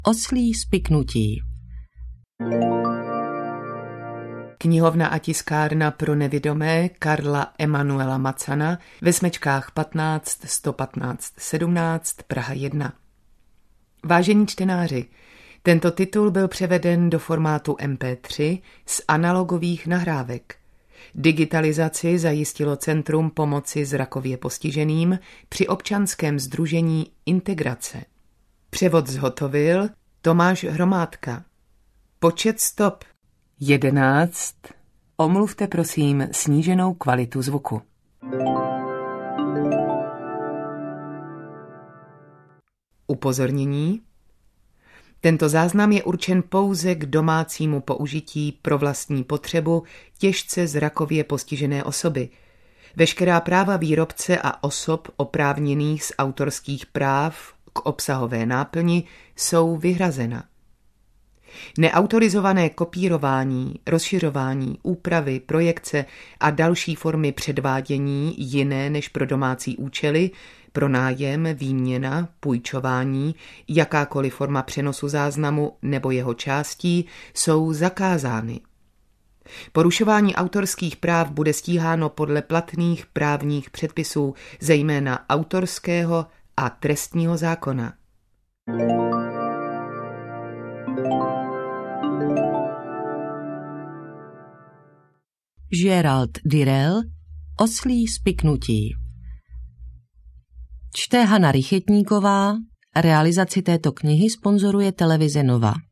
Oslí spiknutí. Knihovna a tiskárna pro nevidomé Karla Emanuela Macana ve Smečkách 15 115 17 Praha 1. Vážení čtenáři, tento titul byl převeden do formátu MP3 z analogových nahrávek. Digitalizaci zajistilo Centrum pomoci zrakově postiženým při občanském sdružení Integrace. Převod zhotovil Tomáš Hromádka. Počet stop 11. Omluvte prosím sníženou kvalitu zvuku. Upozornění. Tento záznam je určen pouze k domácímu použití pro vlastní potřebu těžce zrakově postižené osoby. Veškerá práva výrobce a osob oprávněných z autorských práv k obsahové náplni jsou vyhrazena. Neautorizované kopírování, rozšiřování, úpravy, projekce a další formy předvádění jiné než pro domácí účely, pronájem, výměna, půjčování, jakákoliv forma přenosu záznamu nebo jeho částí jsou zakázány. Porušování autorských práv bude stíháno podle platných právních předpisů, zejména autorského a trestního zákona. Gérald Dyrel, Oslí spiknutí. Čte Hana Rychetníková, realizaci této knihy sponzoruje televize Nova.